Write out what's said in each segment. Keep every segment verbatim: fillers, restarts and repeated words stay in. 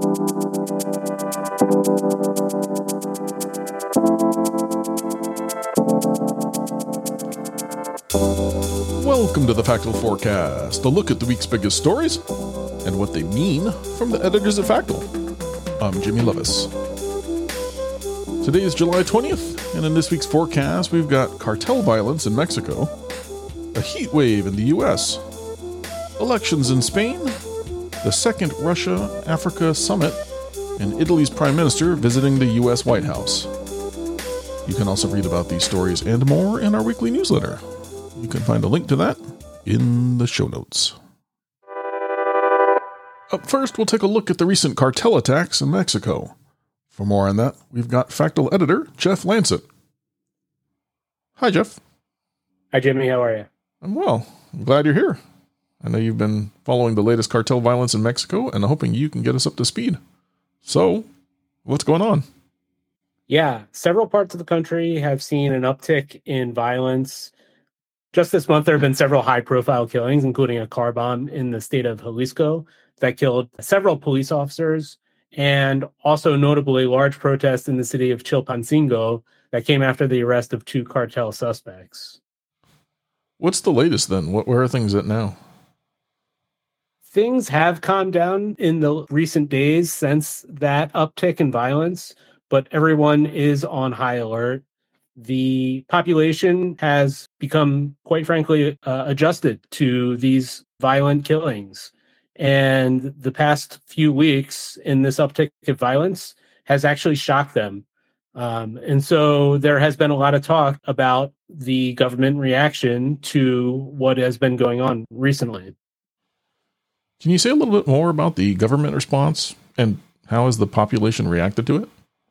Welcome to the Factal Forecast, a look at the week's biggest stories and what they mean from the editors at Factal. I'm Jimmy Levis. Today is July twentieth, and in this week's forecast, we've got cartel violence in Mexico, a heat wave in the U S, elections in Spain, the second Russia-Africa summit, and Italy's prime minister visiting the U S White House. You can also read about these stories and more in our weekly newsletter. You can find a link to that in the show notes. Up first, we'll take a look at the recent cartel attacks in Mexico. For more on that, we've got Factal editor Jeff Lancet. Hi, Jeff. Hi, Jimmy. How are you? I'm well. I'm glad you're here. I know you've been following the latest cartel violence in Mexico and hoping you can get us up to speed. So, what's going on? Yeah, several parts of the country have seen an uptick in violence. Just this month, there have been several high-profile killings, including a car bomb in the state of Jalisco that killed several police officers, and also notably large protests in the city of Chilpancingo that came after the arrest of two cartel suspects. What's the latest then? What, where are things at now? Things have calmed down in the recent days since that uptick in violence, but everyone is on high alert. The population has become, quite frankly, uh, adjusted to these violent killings. And the past few weeks in this uptick of violence has actually shocked them. Um, and so there has been a lot of talk about the government reaction to what has been going on recently. Can you say a little bit more about the government response and how has the population reacted to it?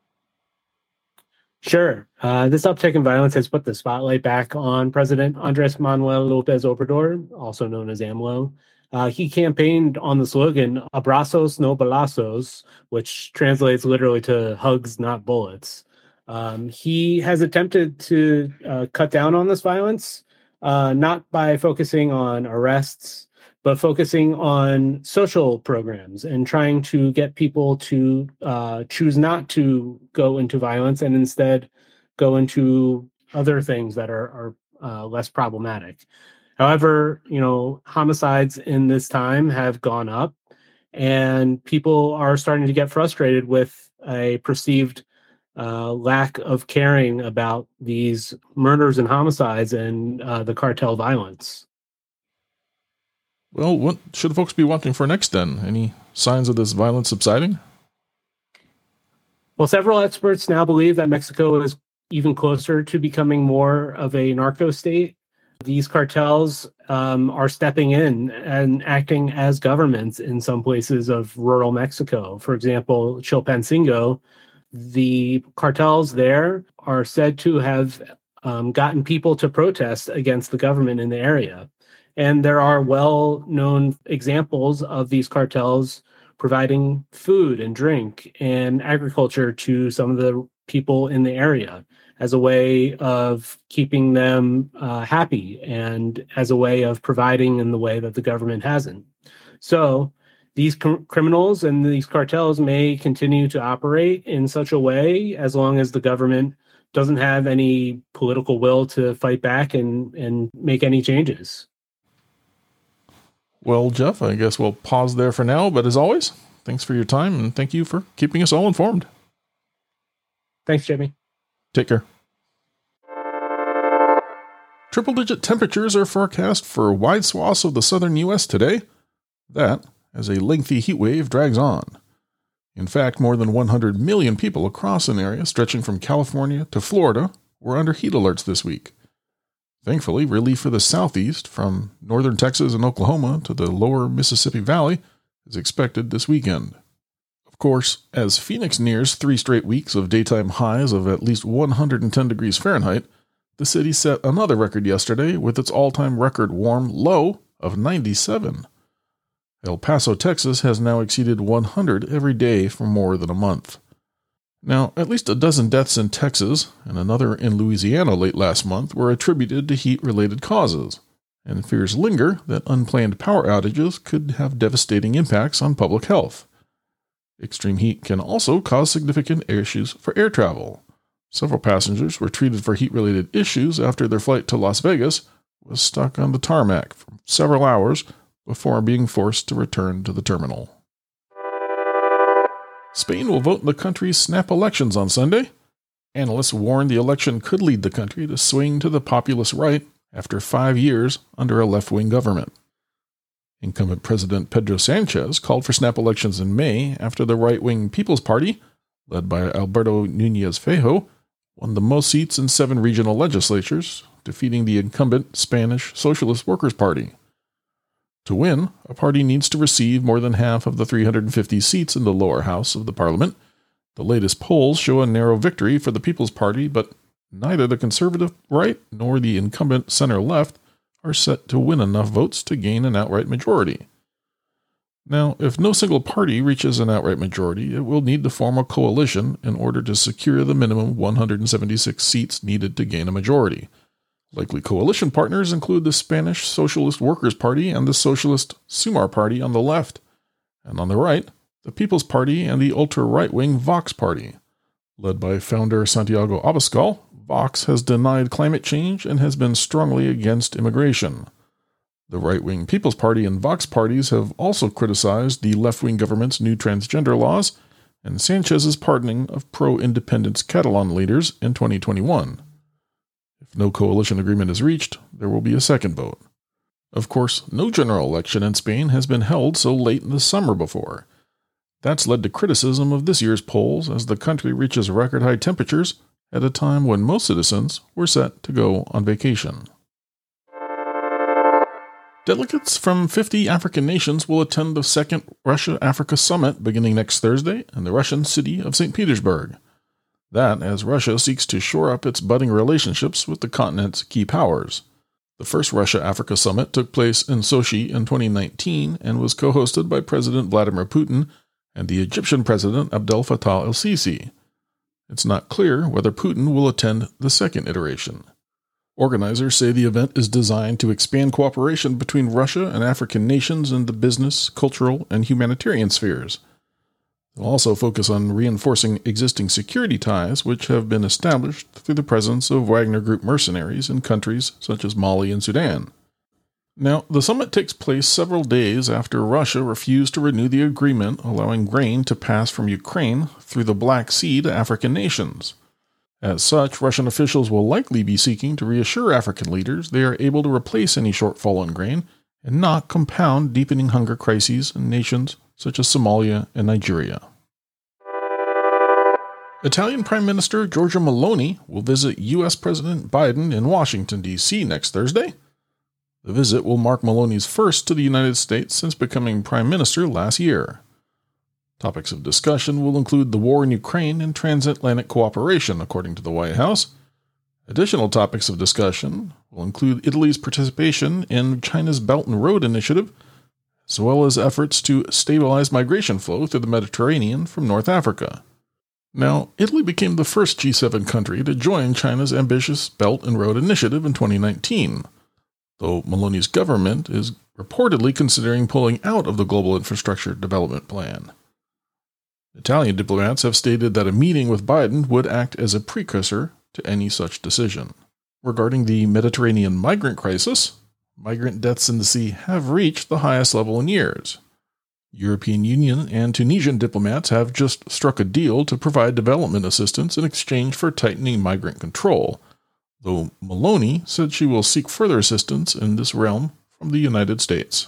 Sure. Uh, this uptick in violence has put the spotlight back on President Andres Manuel López Obrador, also known as AMLO. Uh, he campaigned on the slogan, Abrazos no balazos, which translates literally to hugs, not bullets. Um, he has attempted to uh, cut down on this violence, uh, not by focusing on arrests, but focusing on social programs and trying to get people to uh, choose not to go into violence and instead go into other things that are, are uh, less problematic. However, you know, homicides in this time have gone up, and people are starting to get frustrated with a perceived uh, lack of caring about these murders and homicides and uh, the cartel violence. Well, what should folks be watching for next then? Any signs of this violence subsiding? Well, several experts now believe that Mexico is even closer to becoming more of a narco state. These cartels um, are stepping in and acting as governments in some places of rural Mexico. For example, Chilpancingo, the cartels there are said to have um, gotten people to protest against the government in the area. And there are well-known examples of these cartels providing food and drink and agriculture to some of the people in the area as a way of keeping them uh, happy and as a way of providing in the way that the government hasn't. So these cr- criminals and these cartels may continue to operate in such a way as long as the government doesn't have any political will to fight back and, and make any changes. Well, Jeff, I guess we'll pause there for now, but as always, thanks for your time and thank you for keeping us all informed. Thanks, Jimmy. Take care. Triple-digit temperatures are forecast for wide swaths of the southern U S today. That, as a lengthy heat wave drags on. In fact, more than one hundred million people across an area stretching from California to Florida were under heat alerts this week. Thankfully, relief for the southeast, from northern Texas and Oklahoma to the lower Mississippi Valley, is expected this weekend. Of course, as Phoenix nears three straight weeks of daytime highs of at least one hundred ten degrees Fahrenheit, the city set another record yesterday with its all-time record warm low of ninety-seven. El Paso, Texas has now exceeded one hundred every day for more than a month. Now, at least a dozen deaths in Texas and another in Louisiana late last month were attributed to heat-related causes, and fears linger that unplanned power outages could have devastating impacts on public health. Extreme heat can also cause significant issues for air travel. Several passengers were treated for heat-related issues after their flight to Las Vegas was stuck on the tarmac for several hours before being forced to return to the terminal. Spain will vote in the country's snap elections on Sunday. Analysts warn the election could lead the country to swing to the populist right after five years under a left-wing government. Incumbent President Pedro Sanchez called for snap elections in May after the right-wing People's Party, led by Alberto Núñez Feijóo, won the most seats in seven regional legislatures, defeating the incumbent Spanish Socialist Workers' Party. To win, a party needs to receive more than half of the three hundred fifty seats in the lower house of the parliament. The latest polls show a narrow victory for the People's Party, but neither the conservative right nor the incumbent center-left are set to win enough votes to gain an outright majority. Now, if no single party reaches an outright majority, it will need to form a coalition in order to secure the minimum one hundred seventy-six seats needed to gain a majority. Likely coalition partners include the Spanish Socialist Workers' Party and the Socialist Sumar Party on the left, and on the right, the People's Party and the ultra-right-wing Vox Party. Led by founder Santiago Abascal, Vox has denied climate change and has been strongly against immigration. The right-wing People's Party and Vox parties have also criticized the left-wing government's new transgender laws and Sanchez's pardoning of pro-independence Catalan leaders in twenty twenty-one. If no coalition agreement is reached, there will be a second vote. Of course, no general election in Spain has been held so late in the summer before. That's led to criticism of this year's polls as the country reaches record-high temperatures at a time when most citizens were set to go on vacation. Delegates from fifty African nations will attend the second Russia-Africa Summit beginning next Thursday in the Russian city of Saint Petersburg. That as Russia seeks to shore up its budding relationships with the continent's key powers. The first Russia-Africa Summit took place in Sochi in twenty nineteen and was co-hosted by President Vladimir Putin and the Egyptian President Abdel Fattah el-Sisi. It's not clear whether Putin will attend the second iteration. Organizers say the event is designed to expand cooperation between Russia and African nations in the business, cultural, and humanitarian spheres. They'll also focus on reinforcing existing security ties which have been established through the presence of Wagner Group mercenaries in countries such as Mali and Sudan. Now, the summit takes place several days after Russia refused to renew the agreement allowing grain to pass from Ukraine through the Black Sea to African nations. As such, Russian officials will likely be seeking to reassure African leaders they are able to replace any shortfall in grain and not compound deepening hunger crises in nations such as Somalia and Nigeria. Italian Prime Minister Giorgia Meloni will visit U S President Biden in Washington, D C next Thursday. The visit will mark Meloni's first to the United States since becoming Prime Minister last year. Topics of discussion will include the war in Ukraine and transatlantic cooperation, according to the White House. Additional topics of discussion will include Italy's participation in China's Belt and Road Initiative, as well as efforts to stabilize migration flow through the Mediterranean from North Africa. Now, Italy became the first G seven country to join China's ambitious Belt and Road Initiative in twenty nineteen, though Meloni's government is reportedly considering pulling out of the Global Infrastructure Development Plan. Italian diplomats have stated that a meeting with Biden would act as a precursor to any such decision. Regarding the Mediterranean migrant crisis, migrant deaths in the sea have reached the highest level in years. European Union and Tunisian diplomats have just struck a deal to provide development assistance in exchange for tightening migrant control, though Meloni said she will seek further assistance in this realm from the United States.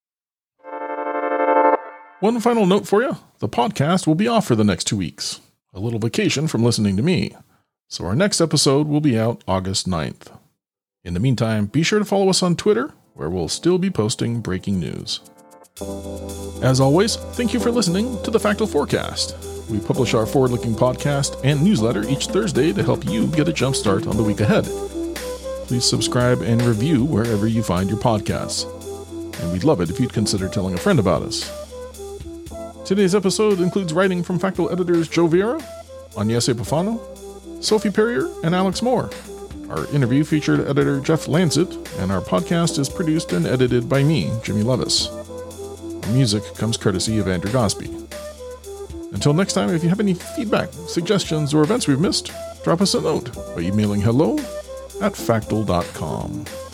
One final note for you, the podcast will be off for the next two weeks. A little vacation from listening to me. So our next episode will be out August ninth. In the meantime, be sure to follow us on Twitter, where we'll still be posting breaking news. As always, thank you for listening to the Factal Forecast. We publish our forward-looking podcast and newsletter each Thursday to help you get a jump start on the week ahead. Please subscribe and review wherever you find your podcasts. And we'd love it if you'd consider telling a friend about us. Today's episode includes writing from Factal editors Joe Vieira, Agnese Pofano, Sophie Perrier, and Alex Moore. Our interview featured editor Jeff Lancet, and our podcast is produced and edited by me, Jimmy Levis. Our music comes courtesy of Andrew Gosby. Until next time, if you have any feedback, suggestions, or events we've missed, drop us a note by emailing hello at factal dot com.